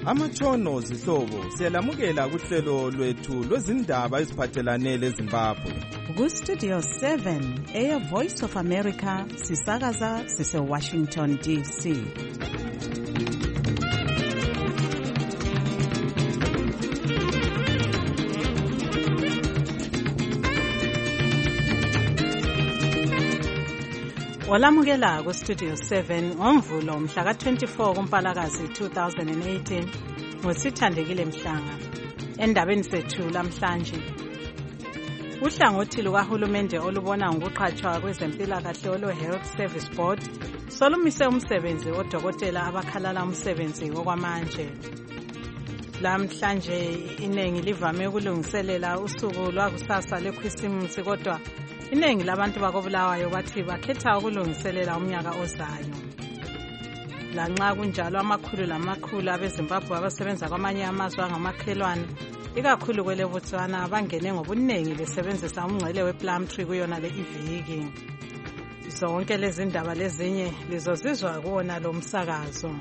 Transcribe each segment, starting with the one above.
amatshono zihlobo siyalamukela kuhlelo lwethu lwezindaba eziphathelane leZimbabwe. Ku-Studio 7 Air Voice of America sisakaza sise-Washington DC. Walamukela ku-Studio 7 ngomvulo mhla ka-24 kuMpalakazi 2018 ngosithandekile Mhlanga. Endabeni sethu lamhlanje, uhlangothi lukahulumende olubona ngokuqhatshwa kwezempilakahle olo-Health Service Board solumise umsebenzi odokotela abakhalala umsebenzi okwamanje. Lamhlanje iningi livame ukulungiselela usuku lwakusasa lwekhisimusi, kodwa iningi labantu bakobulawayo bathi bakhetha ukulungiselela umnyaka ozayo. Lanxa kunjalo, amakhulu lamakhulu abeZimbabwe abasebenza kwamanye amazwe angamakhelwane, ikakhulu kwele Botswana, bangene ngobuningi besebenzisa umngcele wePlumtree kuyona le iviki. Zonke lezi ndaba lezinye lizozizwa kuwona lo msakazo.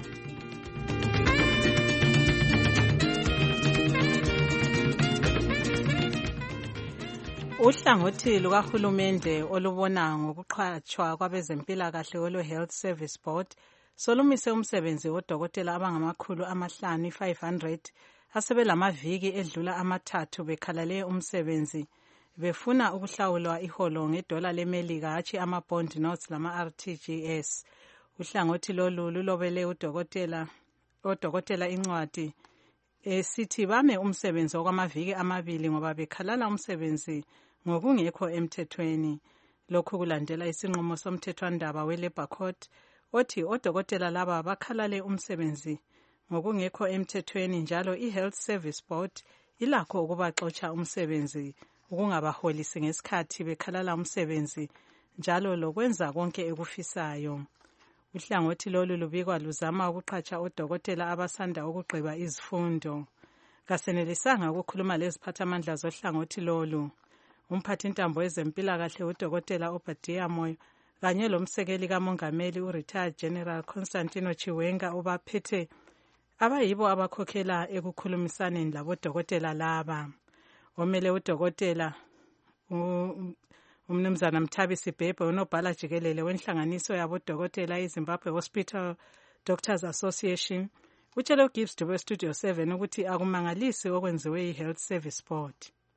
Uhlangothi lukahulumende olubona ngokuqhatshwa kwabezempilakahle olo-Health Service Board solumise umsebenzi wodokotela abangamakhulu amahlanu 500 asebelamaviki edlula amathathu bekhalale umsebenzi befuna ukuhlawulwa iholo ngedola leMelika hatshi ama-bond notes lama-RTGS. Uhlangothi lolu lulobele odokotela incwadi esithi bame umsebenzi okwamaviki amabili ngoba bekhalala umsebenzi ngokungekho emthethweni. Lokhu kulandela isinqumo somthethwandaba we-Labour Court othi odokotela laba bakhalale umsebenzi ngokungekho emthethweni, njalo i-Health Service Board ilakho ukubaxotsha umsebenzi ukungabaholisi ngesikhathi bekhalala umsebenzi, njalo lokwenza konke ekufisayo. Uhlangothi lolu lubikwa luzama ukuqhatsha odokotela abasanda ukugqiba izifundo. Kasenelisanga ukukhuluma leziphathamandla zohlangothi lolu. Umphathintambo wezempilakahle udokotela Obadiah Moyo kanye lomsekeli kamongameli u-Retired General Constantino Chiwenga ubaphethe abayibo abakhokhela ekukhulumisaneni labodokotela laba. Omele udokotela umnumzana Mthabisi Bhebhe, unobhala jikelele wenhlanganiso yabodokotela iZimbabwe Hospital Doctors Association, utshele uGibbs Dube Studio 7 ukuthi akumangalisi okwenziwe i-Health Service Board.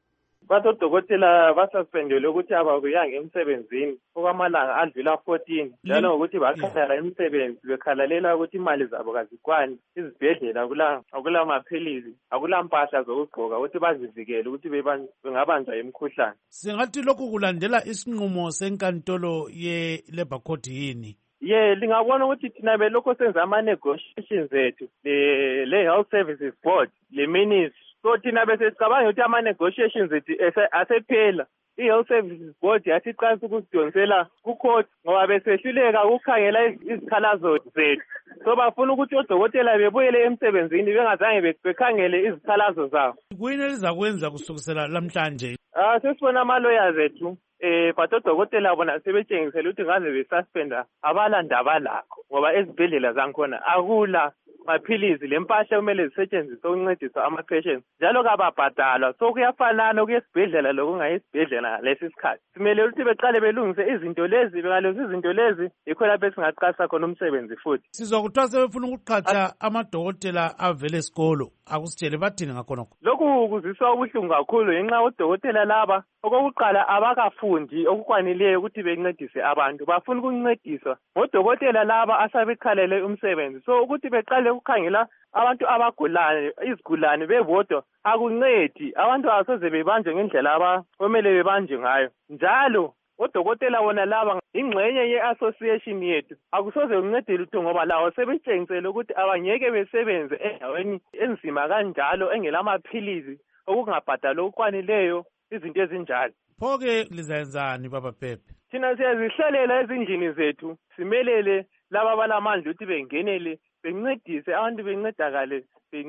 Odokotela basuspendelwe ukuthi ababuyanga emsebenzini okwamalanga adlula 14, njalo ngokuthi bakhalala emsebenzi bekhalalela ukuthi imali zabo kazikwani. Izibhedlela akula maphilizi, akula mpahla zokugqoka ukuthi bazivikele ukuthi bengabanjwa imikhuhlane. Singathi lokhu kulandela isinqumo senkantolo ye-Labour Court yini? Lingabona ukuthi thina belokho senza ama-negotiations ethu le-Health Services Board le-Ministry. So thina bese sicabanga ukuthi ama-negotiations ethu asephela. I-Health Services Board yathi iqalisa ukusidonsela ku-court ngoba besehluleka ukukhangela izikhalazo zethu. So bafuna ukuthi odokotela bebuyele emsebenzini bengazange bekhangele izikhalazo zabo. Kuyini elizakwenza kusukisela lamhlanje? Sesibona ama-lawyers ethu but odokotela bona sebetshengisela ukuthi ngaze besuspenda abalandaba lakho ngoba ezibhedlela zankhona akula maphilizi lempahla kumele zisetshenziswe ukuncedisa ama-patients, njalo kababhadalwa. So kuyafanana ukuyesibhedlela lokungayesibhedlela lesi sikhathi. Simele ukuthi beqale belungise izinto lezi, bengalungisa izinto lezi yikho lapho esingaqasa khona umsebenzi futhi. Sizwa kuthiwa sebefuna ukuqhatsha amadokotela avele esikolo, akusitshele bathini ngakhonokho? Lokhu kuziswa ubuhlungu kakhulu ngenxa odokotela laba okokuqala abakafundi okukwanileyo ukuthi bencedise abantu, bafuna ukuncediswa ngodokotela laba asabekhalele umsebenzi. So ukuthi beqale ukukhangela abantu abagulayo, izigulane bebodwa akuncedi. Abantu asoze bebanjwe ngendlela abakumele bebanjwe ngayo. Njalo odokotela bona laba ingxenye ye-association yethu akusoze kuncede lutho ngoba lawo sebetshengisele ukuthi abangeke besebenze endaweni enzima kanjalo engelamaphilizi okungabhadalwa okukwanileyo, izinto ezinjalo. Pho-ke lizayenzani Baba Bhebhe? Thina siyazihlalela ezindlini zethu, simelele laba balamandla ukuthi bengenele bencedise abantu bencedakale,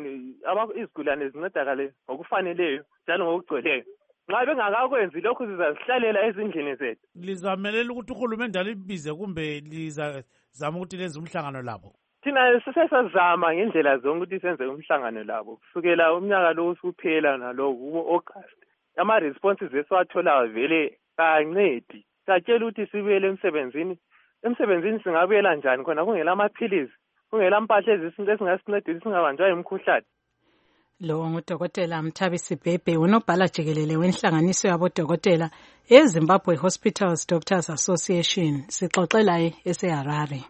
izigulane zincedakale ngokufaneleyo njalo ngokugcweleyo. Nxa bengakakwenzi lokhu sizazihlalela ezindlini zethu. Lizamelela ukuthi uhulumende alibize kumbe lizazama ukuthi lenze umhlangano labo? thina sesazama ngendlela zonke ukuthi senze umhlangano labo kusukela umnyaka lo usuphela nalo ku-August. Ama-responses esiwatholayo vele kancedi. Satshela ukuthi sibuyele emsebenzini singabuyela njani khona kungela amaphilisi, kungela mpahla ezingasincedisa singabanjwa imikhuhlane. Lo ngudokotela Mthabisi Bhebhe, unobhala jikelele wenhlanganiso yabodokotela eZimbabwe Hospitals Doctors Association. Sixoxela eseHarare.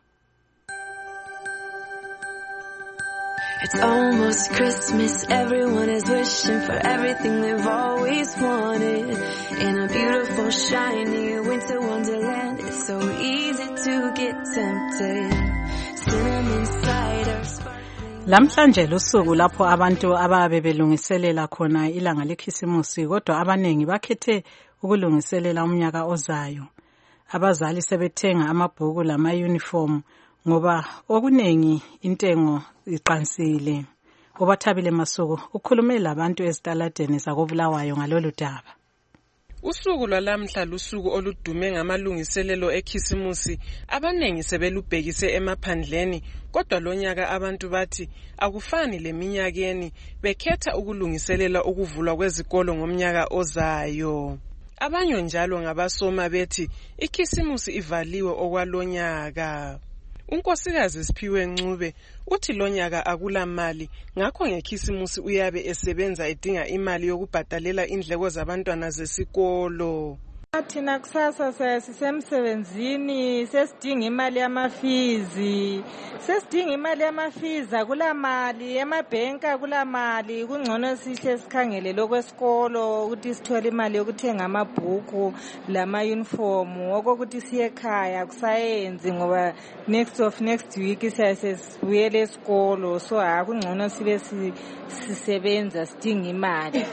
It's almost Christmas, everyone is wishing for everything they've always wanted. In a beautiful, shiny winter wonderland, it's so easy to get tempted. Cinnamon cider, sparkling. Lamhlanje lusuku lapho abantu ababe belungiselela khona ilanga lekhisimusi, kodwa abanengi bakhethe ukulungiselela umnyaka ozayo. Abazali sebethenga amabhuku lama-uniform ngoba okunengi intengo iqansile. Obathabile Masuku ukhulume labantu ezitaladeni zakoBulawayo ngalolu daba. Usuku lwalamhla lusuku oludume ngamalungiselelo ekhisimusi. Abanengi sebelubhekise emaphandleni, kodwa lonyaka abantu bathi akufani leminyakeni, bekhetha ukulungiselela ukuvulwa kwezikolo ngomnyaka ozayo. Abanye njalo ngabasoma bethi ikhisimusi ivaliwe okwalonyaka. Unkosikazi Siphiwe Ncube uthi lonyaka akula mali, ngakho ngekhisimusi uyabe esebenza edinga imali yokubhadalela indleko zabantwana zesikolo. Thina kusasa sisemsebenzini sesidinga imali yamafizi. Akula mali emabhenki, akula mali. Kungcono sihle sikhangele lokwesikolo ukuthi sithole imali yokuthenga amabhuku lama-uniform. Okokuthi siye ekhaya kusayenzi ngoba next week siyasibuyela esikolo. So kungcono sibe sisebenza sidinga imali.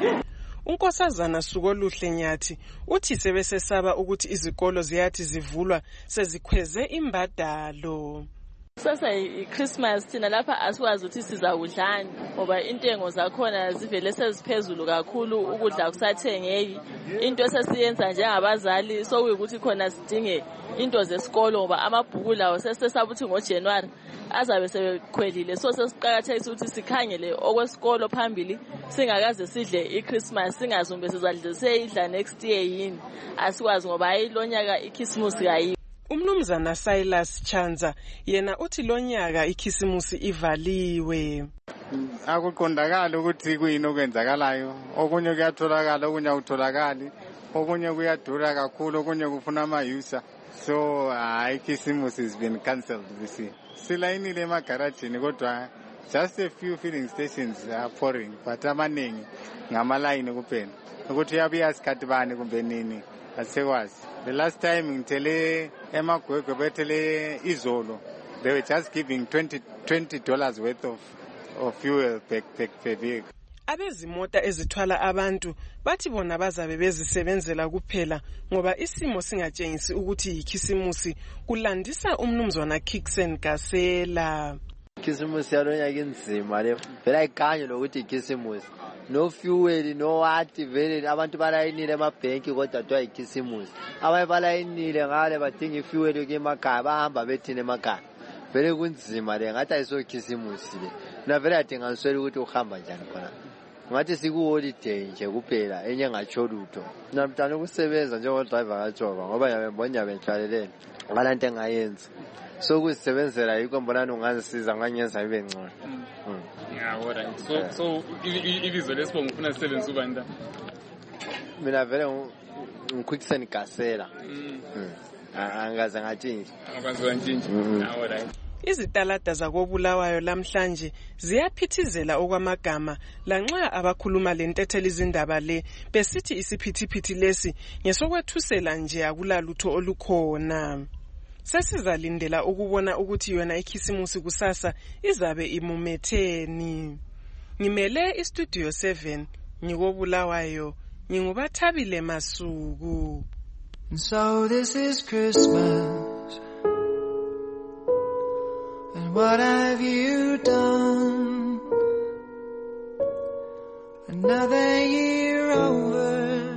Unkosazana Sukoluhle Nyathi uthi sebesesaba ukuthi izikolo ziyathi zivulwa sezikhweze imbadalo. Sasa iChristmas thina lapha asikwazi ukuthi sizawudlani ngoba intengo zakhona zivele seziphezulu kakhulu, ukudla kusathengeki. Into esesiyenza njengabazali sokuyukuthi khona sidinge into zesikolo ngoba amabhuku lawo sesesaba ukuthi ngoJanuary azabe sebekhwelile. So sesiqakathekisa ukuthi sikhangele okwesikolo phambili singakaze sidle iChristmas, singazumbe sizadliseyidla next year yini. Asikwazi ngoba ayilonyaka iChristmas kayi. Umnumzana Silas Chanza yena uthi lonyaka ikhisimusi ivaliwe. Akuqondakala ukuthi kuyini okwenzakalayo. Okunye kuyatholakala, okunye awutholakali. Okunye kuyadura kakhulu, okunye kufuna ama-user. So ikhisimusi has been cancelled this year. Silayinile emagarajini kodwa just a few filling stations are pouring, but amaningi ngamalayini kuphela. Ukuthi yabuya sikhathi bani kumbe nini asekwazi. The last time ngithele emagwegwe bethele izolo, they were just giving $20 worth of fuel per vehicle. Abezimota ezithwala abantu bathi bona bazabe bezisebenzela kuphela ngoba isimo singatshengisi ukuthi yikhisimusi. Kulandisa umnumzwana Kixen Gasela. Ikhisimusi yalonyaka inzima le. Vele ayikanye lokuthi ikhisimusi. No fuel, no water, vele abantu balayinile emabhenki kodwa kuthiwa ikhisimusi. Abanye balayinile ngale badinga ifuel emakhaya, bahamba bethina emakhaya. Vele kunzima le, ngathi ayisokhisimusi le. Na vele adinga nswele ukuthi uhamba njani khona. Ngathi siku-holiday nje kuphela enye engatsho lutho. Namtana ukusebenza njengodriver kaJoba ngoba nyabe ngihlalelene ngalanto engayenza. So kusebenzela yikho mbonana ungangisiza ngangenza ibe ngcono. Yeah, alright. So ibizo lesibongo ufuna sisebenza ubani la? Mina vele ngiQuicksen Gasela. Angaze ngatshintsha. Akwazi wantshintsha. Alright. Izitalada zakoBulawayo lamhlanje ziyaphithizela okwamagama lanxa abakhuluma lentethela izindaba le besithi isiphithiphithi lesi ngesokwethusela nje akulalutho olukhona. Sesizalindela ukubona ukuthi yona ikhisimusi kusasa izabe imumetheni. Ngimele iStudio 7 ngikoBulawayo, ngingubathabile Masuku. So this is Christmas. And what have you done? Another year over,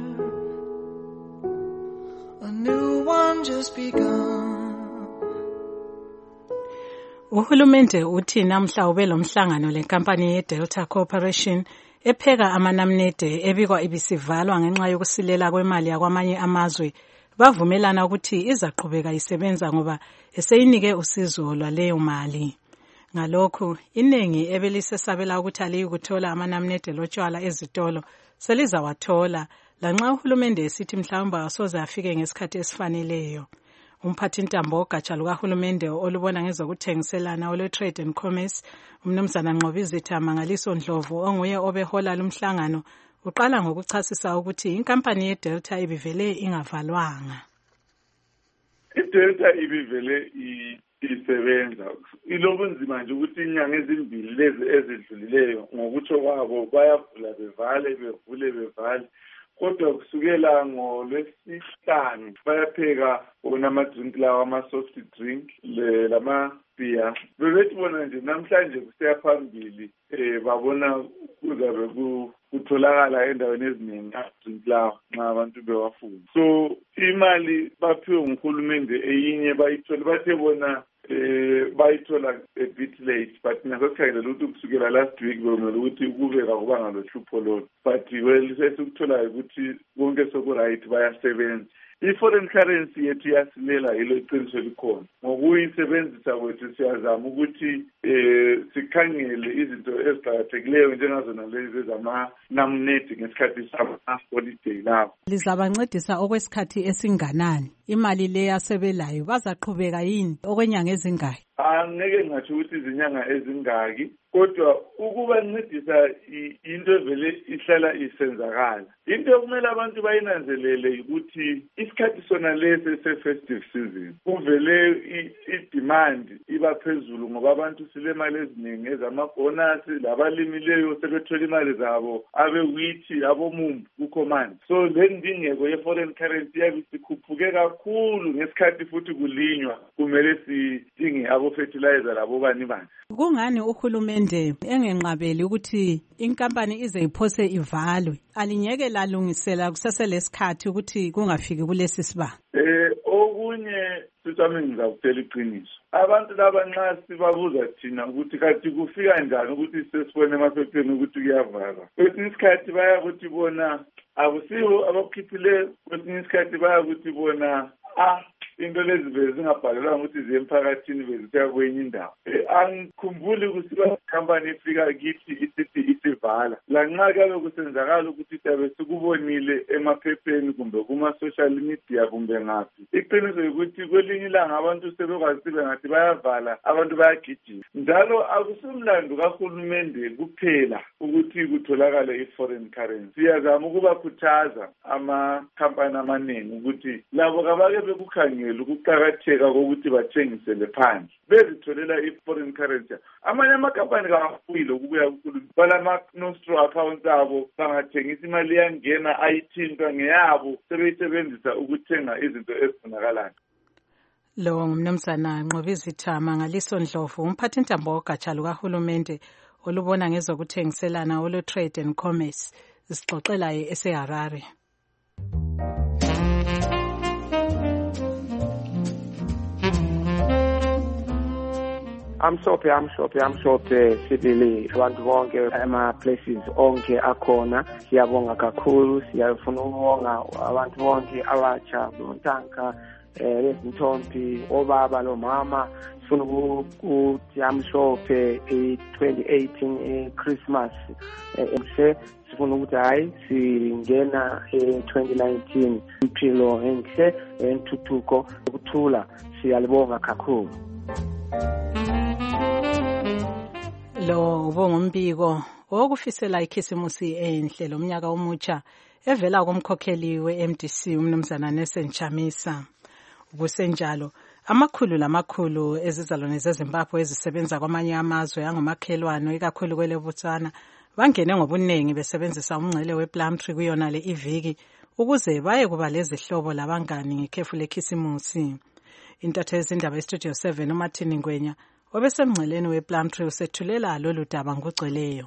a new one just begun. Uhulumende uthi namhla ube lomhlangano lenkampani ye-Delta Corporation epheka amanamnede ebikwa ibisivalwa ngenxa yokusilela kwemali yakwamanye amazwe. Bavumelana ukuthi izaqhubeka isebenza ngoba eseyinike usizo lwaleyo mali. Ngalokho, iningi ebelisesabela ukuthi aliyikuthola amanamnede lotshwala ezitolo selizawathola lanxa uhulumende esithi mhlawumbe asoze afike ngesikhathi esifaneleyo. Umphathintambo ogatsha lukahulumende olubona ngezokuthengiselana olwe-Trade and Commerce, umnumzana Nqobizitha Mangaliso Ndlovu onguye obehola lumhlangano, uqala ngokuchasisa ukuthi inkampani ye-Delta ibivele ingavalwanga. I-Delta ibivele isebenza. Ilobunzima nje ukuthi inyanga ezimbili lezi ezidlulileyo ngokutsho kwabo bayavula bevale bevule bevale. Kodwa kusukela ngoLwesihlanu bayapheka onamadrink lawa ama-soft drink lama beer. Bebethi bona nje namhlanje kuseya phambili babona kuzabe kutholakala endaweni eziningi ama-drink lawa nxa abantu bewafuna. So imali baphiwe nguhulumende eyinye bayithole bathe bona bayithola a bit late, but nasokukhangela ukuthi kusukela last week bekumele ukuthi kube kakubanga lohlupho lolo, but sesikutholayo ukuthi konke soku-right bayasebenza. I-foreign currency yethu yasilela yilo iqiniso elikhona. Ngokuyisebenzisa kwethu siyazama ukuthi sikhangele izinto eziqakathekileyo njengazona lezi ezama-namnedi ngesikhathi sama-holiday lawo. Lizabancedisa okwesikhathi esinganani? Imali le yasebelayo bazaqhubeka yini okwenyanga ezingaki? Angeke ngathi ukuthi izinyanga ezingaki, kodwa ukubancedisa into evele ihlala isenzakala. Into okumele abantu bayinanzelele ukuthi isikhathi sona lesi se-festive season kuvele i-demand iba phezulu ngoba abantu silemali eziningi ezamabhonasi, labalimileyo sebethola imali zabo, abewithi, abomumbu kukhomani. So le ndingeko ye-foreign currency yabe sikhuphuke kakhulu ngesikhathi futhi kulinywa kumele sidinge abo-fertilizer labo bani. Kungani uhulumende engenqabeli ukuthi inkampani ize iphose ivalwe? Alinyeke lalungisela kusaselesikhathi ukuthi kungafiki kulesi sibanga. Okunye sisami ngizakutshela iqiniso. Abantu laba nxa sibabuza thina ukuthi kathi kufika njani ukuthi sesibone emaphepheni ukuthi kuyavalwa. Kwesinye isikhathi bayakuthi bona akusiwo abakukhiphileyo, kwesinye isikhathi bayakuthi bona into lezi vele zingabhalelwa ukuthi ziye emphakathini bezitya kwenye indawo. Angikhumbuli ukuthi ikhampani ifika kithi isithi isivala. Lanxa kabe kusenzakala ukuthi siyabe sikubonile emaphepheni kumbe kuma-social media kumbe ngaphi. Iqiniso ukuthi kwelinye ilanga abantu sebekwazi bengathi bayavala, abantu bayagijima. Njalo akusumlando kahulumende kuphela ukuthi kutholakale i-foreign currency. Siyazama ukubakhuthaza amakhampani amaningi ukuthi labo kabake bekukhangela ukuqakatheka kokuthi bathengisele phandle bezitholela i-foreign currency. Amanye amakampani kawafuyile ukubuya kuhulumende, balama-nostro accounts abo bangathengisa imali yangena ayithintwa ngeyabo sebeyisebenzisa ukuthenga izinto ezifunakalayo. Lo ngumnumzana Nqobizitha Mangaliso Ndlovu, umphathintambo ogatsha lukahulumende olubona ngezokuthengiselana olwe-Trade and Commerce, isixoxela eseHarare. amhlophe sibili abantu bonke ama-places onke akhona. Siyabonga kakhulu, siyafuna ukubonga abantu bonke abatsha, bontanka, lezintombi, obaba lomama. Sifuna ukuthi amhlophe i-2018 Christmas emhle. Sifuna ukuthi hayi singena e-2019 impilo enhle, entuthuko, ukuthula. Siyalibonga kakhulu. Lo ubongumbiko wokufisela ikhisimusi enhle lomnyaka omutsha evela kumkhokheli we-MDC umnumzana Nelson Chamisa. Kusenjalo amakhulu lamakhulu ezizalwane zeZimbabwe ezisebenza kwamanye amazwe angomakhelwane ikakhulu kweleBotswana bangene ngobunengi besebenzisa umngcele wePlumtree kuyona le iviki ukuze baye kuba lezihlobo labangani ngekhefu lekhisimusi. Intatho yezindaba eStudio 7 uMartin Ngwenya obesemngceleni wePlumtree usethulela lolu daba ngogcweleyo.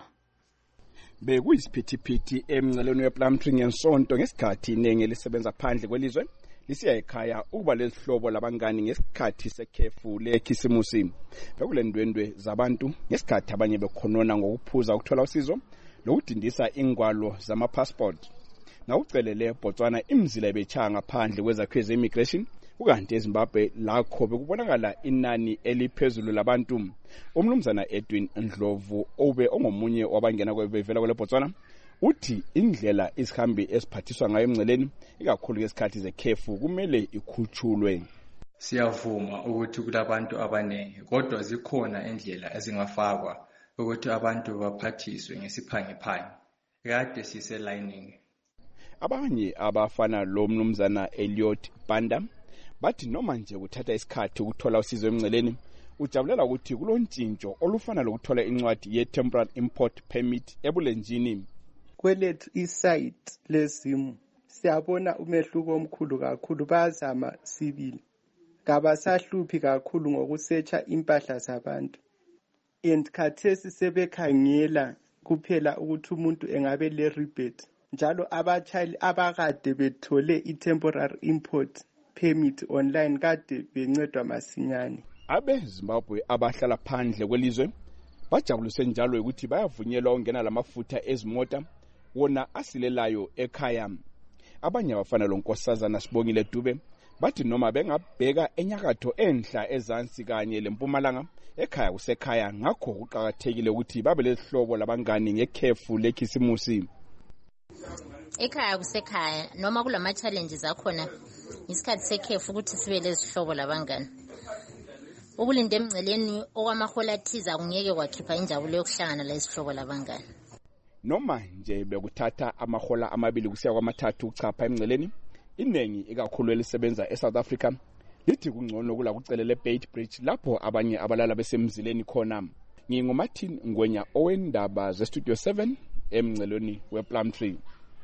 Bekuyisiphithiphithi emngceleni wePlumtree ngensonto ngesikhathi inenge lisebenza phandle kwelizwe lisiya ekhaya ukuba lesihlobo labangani ngesikhathi sekhefu lekhisimusi. Bekulendwendwe zabantu ngesikhathi abanye bekhonona ngokuphuza ukuthola usizo lokudindisa ingwalo zama-passport. Ngawucelele Botswana imizila ibechanga ngaphandle kwezakhiwo ze-immigration, ukanti eZimbabwe lakho bekubonakala inani eliphezulu labantu. Umnumzana Edwin Ndlovu obe ongomunye wabangena kwebevela kwele Botswana uthi indlela isihambi esiphathiswa ngayo emngceleni ikakhulu ngesikhathi zekhefu kumele ikhutshulwe. Siyavuma ukuthi kulabantu abaningi, kodwa zikhona indlela ezingafakwa ukuthi abantu baphathiswe ngesiphangiphangi. Kade siselining. Abanye abafana lo mnumzana Elliot Banda bathi noma nje kuthatha isikhathi ukuthola usizo emngceleni, ujabulela ukuthi kulontshintsho olufana lokuthola incwadi ye-temporary import permit ebulenjini. Kwelethu isite lezimo siyabona umehluko omkhulu kakhulu, bayazama sibili. Kabasahluphi kakhulu ngokusearcha impahla zabantu. And khathesi sebekhangela kuphela ukuthi umuntu engabe le rebate. Njalo abachayeli abakade bethole i-temporary import permit online kade bencedwa masinyane. Abe Zimbabwe abahlala phandle kwelizwe bajabulise njalo ukuthi bayavunyelwa ukungena lamafutha ezimota wona asilelayo ekhaya. Abanye abafana lonkosazana Sibongile Dube bathi noma bengabheka enyakatho enhla ezansi kanye lempumalanga ekhaya kusekhaya, ngakho kuqhakathekile ukuthi babe lesihlobo labangani ngekhefu lekhisimusi. Ekhaya kusekhaya noma kulama challenges akhona isikhathi sekhefu ukuthi sibe lesihlobo labangani. Ukulinda emngceleni okwamahola athize akungeke kwakhipha injabulo yokuhlangana lesihlobo labangani. Noma nje bekuthatha amahola amabili kusiya kwamathathu uchapha emngceleni, inengi ikakhulu elisebenza eSouth Africa lithi kungcono kula kucelele Bait Bridge lapho abanye abalala besemzileni khona. NginguMartin Ngwenya owendaba zeStudio 7 emngceleni wePlumtree.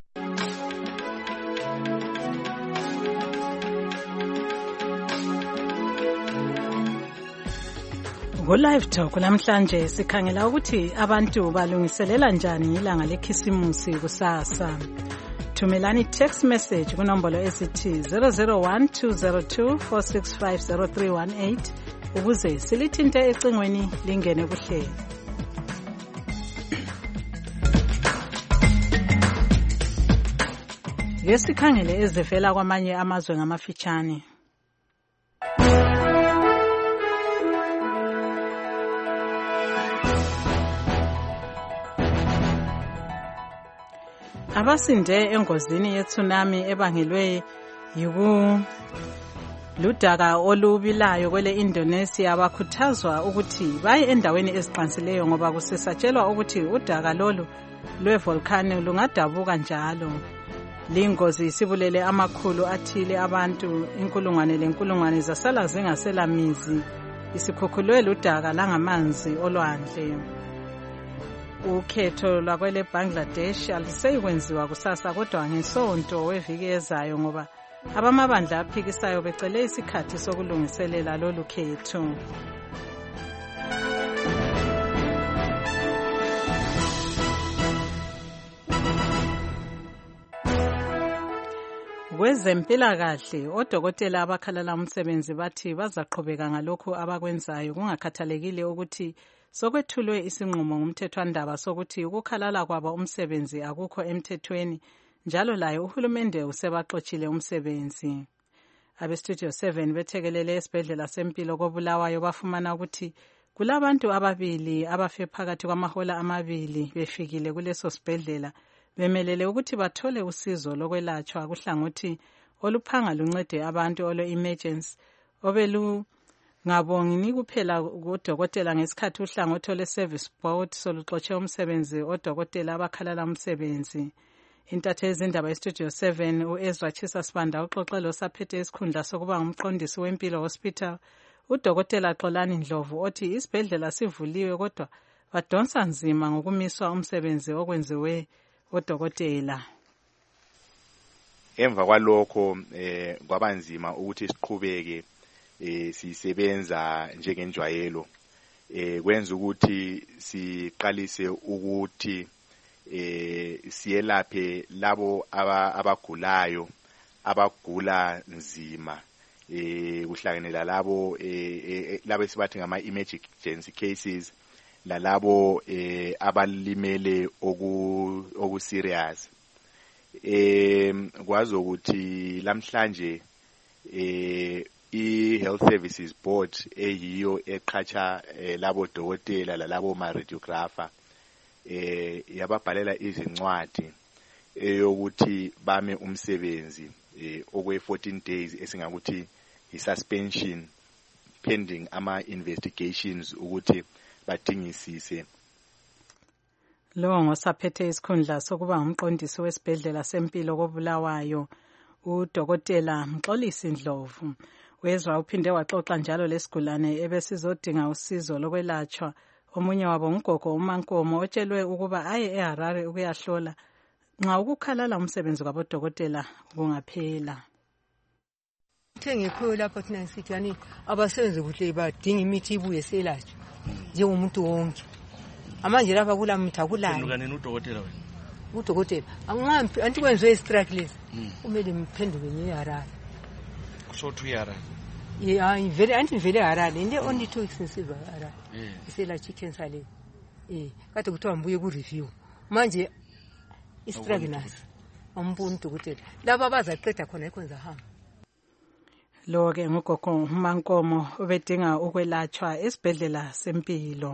Live Talk namhlanje sikhangela ukuthi abantu balungiselela njani ilanga lekhisimusi kusasa. Thumelani text message kunombolo esithi 0012024650318 ukuze silithinte ecingweni lingene kuhlelo. Ngesikhangele ezivela kwamanye amazwe ngamafitshane. Abasinde engozini ye-tsunami ebangelwe ludaka olubilayo kwele Indonesia bakhuthazwa ukuthi baye endaweni eziqansileyo ngoba kusesatshelwa ukuthi udaka lolu lwevolcano lungadabuka njalo. Lingozi isibulele amakhulu athile abantu, inkulungwane lenkulungwane zasala zingasela mizi, isikhukhulwe ludaka langamanzi olwandle. Ukhetho lwakwele Bangladesh aluseyikwenziwa kusasa kodwa ngesonto weviki ezayo ngoba abamabandla aphikisayo becele isikhathi sokulungiselela lolu khetho. Kwezempilakahle odokotela abakhalala umsebenzi bathi bazaqhubeka ngalokho abakwenzayo kungakhathalekile ukuthi sokwethulwe isinqumo ngumthethwandaba sokuthi ukukhalala kwabo umsebenzi akukho emthethweni, njalo laye uhulumende usebaxoshile umsebenzi. Abestudio 7 bethekelele esibhedlela sempilo koBulawayo bafumana ukuthi kulabantu ababili abafe phakathi kwamahola amabili befikile kuleso sibhedlela bemelele ukuthi bathole usizo lokwelatshwa kuhlangothi oluphanga luncede abantu olo-emergency ngabongi ni kuphela kodokotela ngesikhathi uhlangothi le-service board soluxotshe umsebenzi odokotela abakhalala umsebenzi. Intatheli zindaba eStudio 7 uEzra Chisa Sibanda uxoxe losaphethe isikhundla sokuba ngumqondisi wempilo hospital udokotela Xolani Ndlovu othi isibhedlela sivuliwe kodwa badonsa nzima ngokumiswa umsebenzi okwenziwe odokotela. Emva kwalokho kwabanzima ukuthi siqhubeke sisebenza njengenjwayelo, kwenza ukuthi siqalise ukuthi siyelaphe labo abagulayo abagula nzima kuhlanganela labo labo esibathi ngama emergency cases lalabo abalimele oku serious kwazi ukuthi lamhlanje i-Health Services Board eyiyo eqhatsha labo dokotela lalabo ma radiographer yababhalela izincwadi eyokuthi bame umsebenzi okwe 14 days esingakuthi i-suspension pending ama investigations ukuthi badingisise. Lo ngosaphethe isikhundla sokuba ngumqondisi wesibhedlela sempilo koBulawayo uDokotela Mxolisi Ndlovu wezwa uphinde waxoxa njalo lesigulane ebesizodinga usizo lokwelatshwa. Omunye wabo ugogo uMankomo otshelwe ukuba aye eHarare ukuyahlola nxa ukukhalala umsebenzi kwabodokotela kungaphela. Ngekho lapha thina sithi yani abasebenzi kuhle badinga imithi ibuye selatshwe njengomuntu wonke. Amanje lapha kula muntu akulani. Kaneni udokotela wena? Udokotela angampi anti kwenziwe strike lesi. Kumele mphenduke ngeHarare. Kusho Harare. Yeah, vele Harare. Inde only 2 weeks nsiba Harare. Isela chicken salad. Kade kuthiwa mbuye ku review. Manje istrike nasi. Ambuni udokotela. Laba abazaqeda khona ikwenza hamba. Lo ke ngugogo uMankomo obedinga ukwelatshwa esibhedlela sempilo.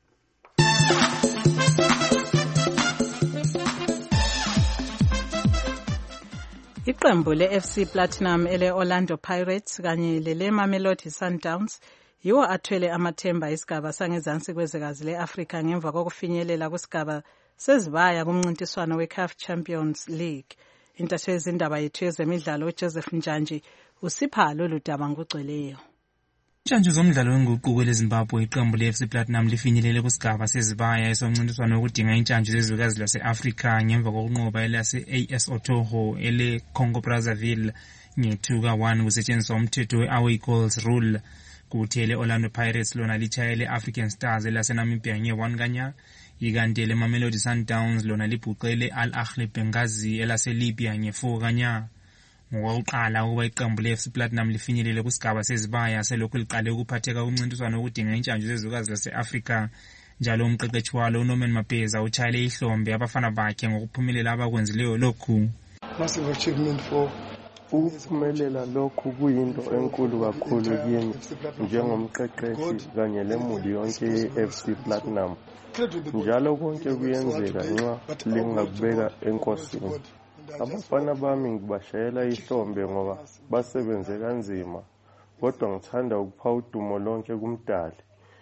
Iqembu le-FC Platinum ele-Orlando Pirates kanye lele-Mamelodi Sundowns yiwo athwele amathemba isigaba sangezansi kwezwekazi le-Afrika ngemva kokufinyelela kusigaba sezibaya kumncintiswano we-CAF Champions League. Intatheli yezindaba yethu yezemidlalo uJoseph Njanji usipha lolu daba ngokugcweleyo. Intshantshi zomdlalo wenguquko leZimbabwe iqembu le-FC Platinum lifinyelele kusigaba sezibaya esomncintiswano wokudinga intshantshi zezwekazi lase-Afrika ngemva kokunqoba elase-AS Otoho ele-Congo Brazzaville nge-2 ka-1 kusetshenziswa umthetho we-away goals rule. Kuthi ele-Orlando Pirates lona litshayele African Stars elase-Namibia nge-1 kanya, ikanti ele-Mamelodi Sundowns lona libhuqele Al Ahly Benghazi elase-Libya nge-4 kanya. Ngokuqala ukuba iqembu le-FC Platinum lifinyelele kusigaba sezibaya selokhu liqale ukuphatheka kumncintiswano wokudinga intshantshi zezwekazi lase-Afrika. Njalo umqeqeshi walo uNorman Mapeza utshayele ihlombe abafana bakhe ngokuphumelela abakwenzileyo lokhu. Massive achievement for ukuphumelela lokhu kuyinto enkulu kakhulu kimi njengomqeqeshi kanye lemuli yonke ye-FC Platinum. Njalo konke kuyenzeka nxa lingakubeka enkosini. Abafana bami ngibashayela ihlombe ngoba basebenze kanzima, kodwa ngithanda ukupha udumo lonke kumdali.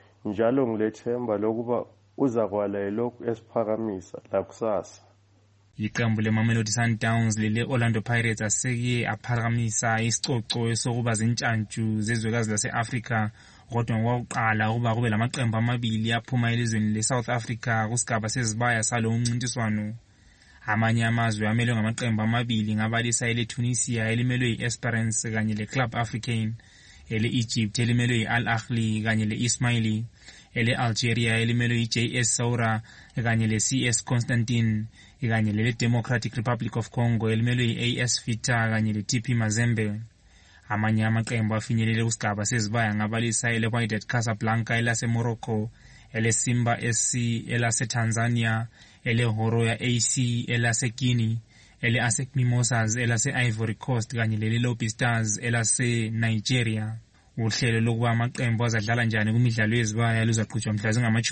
Njalo ngilethemba lokuba uzakwala elokhu esiphakamisa lakusasa. Iqembu le-Mamelodi Sundowns lele-Orlando Pirates aseke aphakamisa isicoco sokuba zintshantshi zezwekazi lase-Afrika, kodwa ngokuqala ukuba kube lamaqembu amabili aphuma elizweni le-South Africa kusigaba sezibaya salo umncintiswano. Amanye amazwe amelwe ngamaqembu amabili ngabalisa ele-Tunisia elimelwe yi-Esperance kanye le-Club Africain, ele-Egypt elimelwe yi-Al Ahly kanye le-Ismaili, ele-Algeria elimelwe yi-JS Saoura kanye le-CS Constantine, kanye lele-Democratic Republic of Congo elimelwe yi-AS Vita kanye le-TP Mazembe. Amanye amaqembu afinyelele kusigaba sezibaya ngabalisa ele-Wydad Casablanca elase-Morocco, ele-Simba SC elase-Tanzania, ele-Horoya AC elase-Guinea, ele-ASEC Mimosas elase-Ivory Coast kanye lele-Lobby Stars elase-Nigeria. Uhlelo lokuba amaqembu azadlala njani kumidlalo yezibaya luzaqhutshwa mhla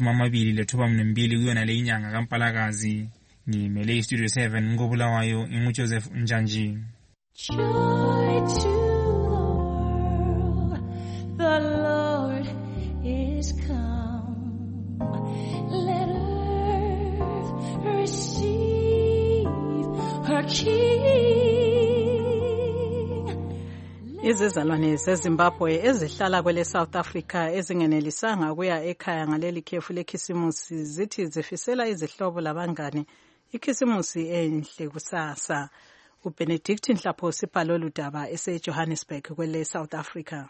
zingama-22 kuyona le inyanga kaMpalakazi. Ngimele iStudio 7 ngobulawayo inguJoseph Njanji. Joy to the Lord is come. Let earth receive her King. Izizalwane zeZimbabwe ezihlala kwele South Africa ezingenelisanga ukuya ekhaya ngaleli khefu lekhisimusi zithi zifisela izihlobo labangane ikhisimusi enhle kusasa. uBenedict Nhlapho sipha lolu daba eseJohannesburg kwele South Africa.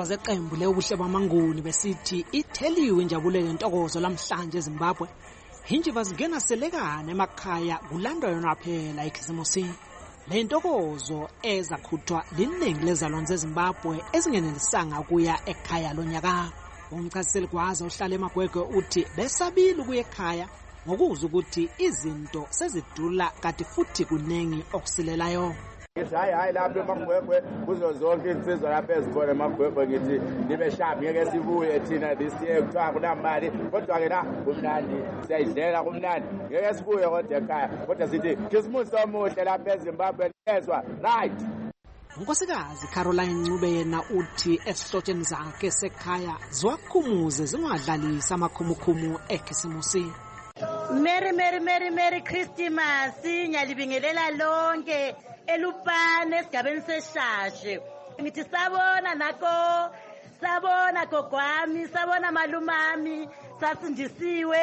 zeqembu leUbuhle bamaNguni besithi itheliwe injabulo lentokozo lamhlanje eZimbabwe. Hinjiva zingena selekana emakhaya kulandwa yona phela ikhisimusi. Le ntokozo ezakhuthwa liningi lezalwane zeZimbabwe ezingenelisanga ukuya ekhaya lonyaka. Umchasiseli kwaza uhlala eMagwegwe uthi besabile ukuya ekhaya ngokuza ukuthi izinto sezidula kanti futhi kuningi okusilelayo. Hayi lapha eMagwegwe kuzo zonke insizwa lapha ezikhona eMagwegwe ngithi nibe sharp ngeke sibuye thina this year kuthiwa kunamali kodwa ke na kumnandi siyayidlela kumnandi ngeke sibuye kodwa ekhaya kodwa sithi Christmas omuhle lapha eZimbabwe ezwa right. Unkosikazi Caroline Ncube yena uthi esihlotsheni zakhe sekhaya ziwakhumuze zingadlalisa amakhumukumu ekhisimusi. Merry Christmas ngiyalibingelela lonke elupane esigabeni seshashe. Ngithi sabona nako, sabona gogwami, sabona malumami, sasindisiwe,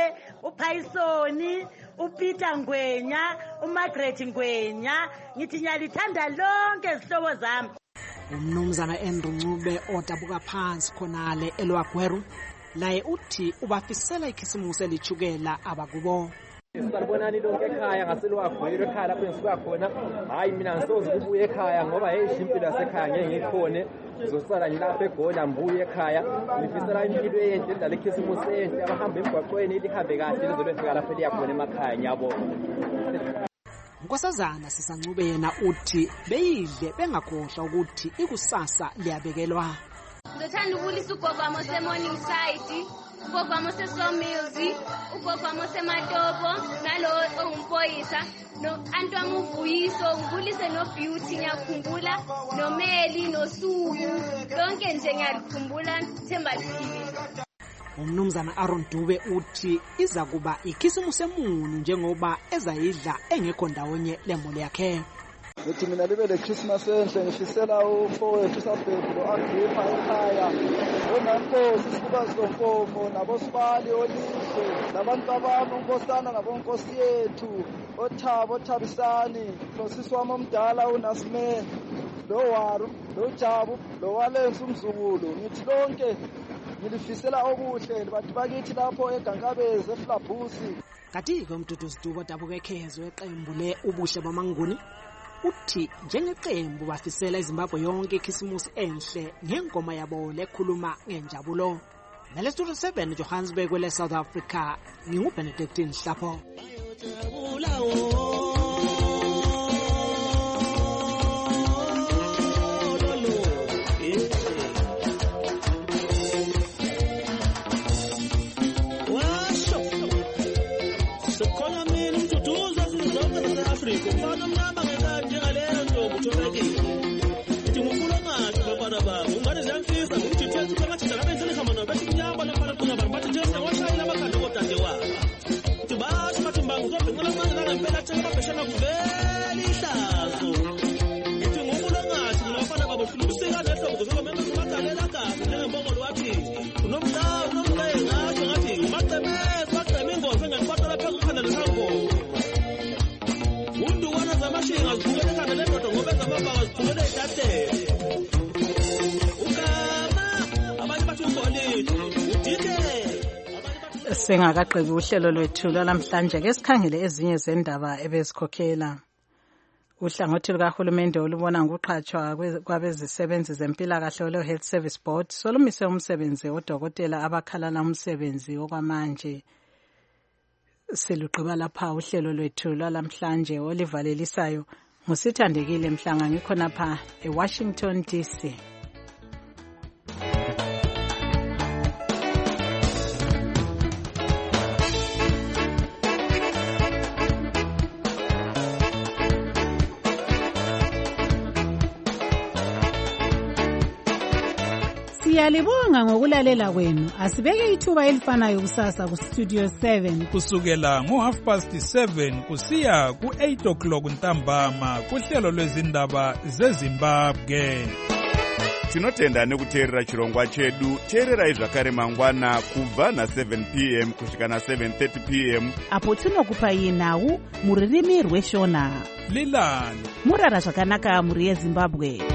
uPhaisoni, uPeter Ngwenya, uMargaret Ngwenya, ngithi ngiyalithanda lonke izihlobo zami. Umnumzana Andrew Ncube odabuka phansi khonale eLwagweru laye uthi ubafisela ikhisimusi elichukela abakubo. Sibonani lonke ekhaya ngaselwagweru ekhaya lapho ngisuka khona. Hayi mina ngisoze kubuye ekhaya ngoba hey impilo yasekhaya ngeke ngikhone. Ngizosala ngilapha eGola mbuye ekhaya. Ngifisela impilo enhle endala ikhisimusi enhle abahamba emgwaqweni lihambe kahle lizobe fika lapho liyakhona emakhaya ngiyabona. Nkosazana Sisancube yena uthi beyidle bengakhohlwa ukuthi ikusasa liyabekelwa. Ngithanda ukulisa ugogo wami ose-Morning Side, ugogo wami ose-Sawmills, ugogo wami ose-Matopo, nalo ongumpoyisa, no-anti wami uVuyiso, ngibulise no-Beauty ngiyakhumbula, noMeli, noSuku, lonke nje ngiyalikhumbula Themba Liphilile. Umnumzana Aaron Dube uthi iza kuba ikhisimusi emunu njengoba ezayidla engekho ndawonye lemoli yakhe. Ngithi mina libe le Christmas enhle ngifisela umfowethu uSabhedu lo-Agrippa ekhaya onankosi Sibukazi Nkomo nabosibali olihle nabantu abami unkosana nabonkosi yethu oThabo Thabisani nosisi wami omdala uNasme loWaru loJabu loWalensi umzukulu ngithi lonke ngilifisela okuhle bantu bakithi lapho eGankabeze eFlabusi. Kanti-ke uMduduzi Dube odabuka ekhezo eqembu leUbuhle bamaNguni uthi njengeqembu bafisela iZimbabwe yonke ikhisimusi enhle ngengoma yabo lekhuluma ngenjabulo. Nalestudio 7 Johannesburg kwele South Africa nginguBenedictine Hlapho. Sengakaqebi uhlelo lwethu lwalamhlanje ke sikhangele ezinye zendaba ebezikhokhela. Uhlangothi lukahulumende olubona ngokuqhatshwa kwabezisebenzi zempilakahle le Health Service Board solumise umsebenzi odokotela abakhalana umsebenzi okwamanje. Siluqhiba lapha uhlelo lwethu lwalamhlanje olivalelisayo ngusithandekile Mhlanga ngikhona pha eWashington DC. Siyalibonga ngokulalela kwenu. Asibeke ithuba elifanayo kusasa ku Studio 7 kusukela ngo7:30 kusiya ku8:00 ntambama kuhlelo lwezindaba zeZimbabwe. Tinotenda nekuteerera chirongwa chedu. Teererai zvakare mangwana kubva na7 p.m. kusvika na7:30 p.m. apo tinokupai nhau muririmi rweshona. Lilani murara zvakanaka muri yeZimbabwe.